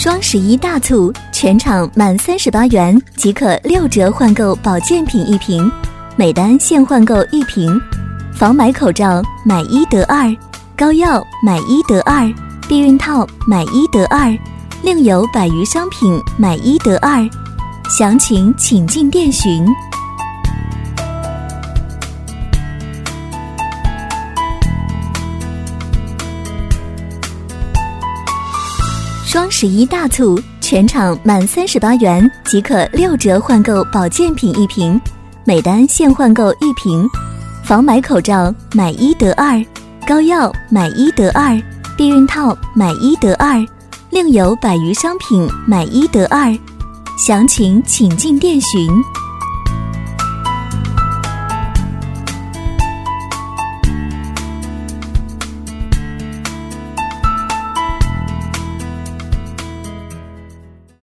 双11大促，全场满38元即可6折换购保健品1瓶，每单限换购1瓶。防霾口罩买1得2，膏药买1得2，避孕套买1得2，另有100余商品买1得2。详情请进店询。双11大促，全场满38元即可6折换购保健品1瓶，每单限换购1瓶。防霾口罩买1得2，膏药买1得2，避孕套买1得2，另有100余商品买1得2。详情请进店询。